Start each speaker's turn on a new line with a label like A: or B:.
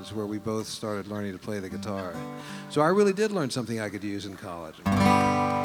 A: college where we both started learning to play the guitar. So I really did learn something I could use in college.